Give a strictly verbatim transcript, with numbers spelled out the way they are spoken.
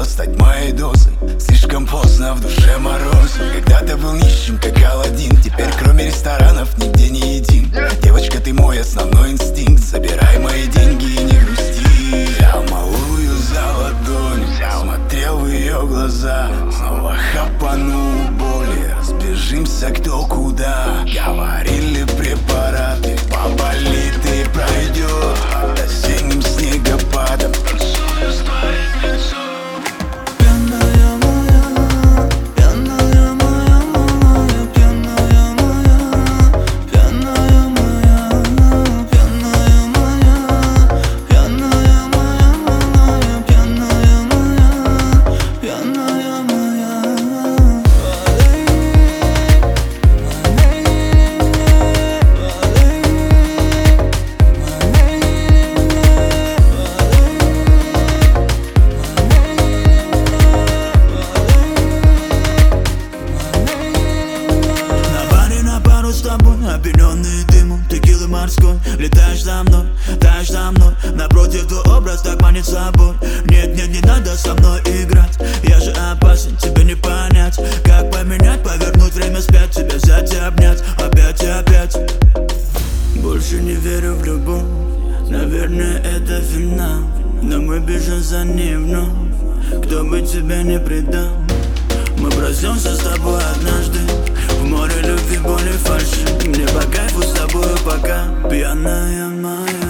стать моей дозой. Слишком поздно, в душе мороз. Когда-то был нищим, как Аладдин. Теперь кроме ресторанов нигде не едим. Девочка, ты мой основной инстинкт. Забирай мои деньги и не грусти. Взял малую за ладонь, смотрел в ее глаза. Снова хапанул боли, разбежимся кто куда. Говорили препараты, поболит и пройдет под осенним снегопадом. Танцую с твоим лицом. Пьяная моя, пьяная моя, малая, пьяная моя, пьяная моя, пьяная моя, пьяная моя, малая, пьяная моя, пьяная моя. С тобой, опьянённый дымом, текилы морской. Летаешь за мной, таешь за мной. Напротив, твой образ так манит собой. Нет, нет, не надо со мной играть. Я же опасен, тебе не понять. Как поменять, повернуть время вспять. Тебя взять и обнять, опять и опять. Больше не верю в любовь. Наверное, это финал. Но мы бежим за ним вновь. Кто бы тебя не предал. Мы проснемся с тобой однажды в море любви, боли, фальши. Мне по кайфу с тобою пока, пьяная моя.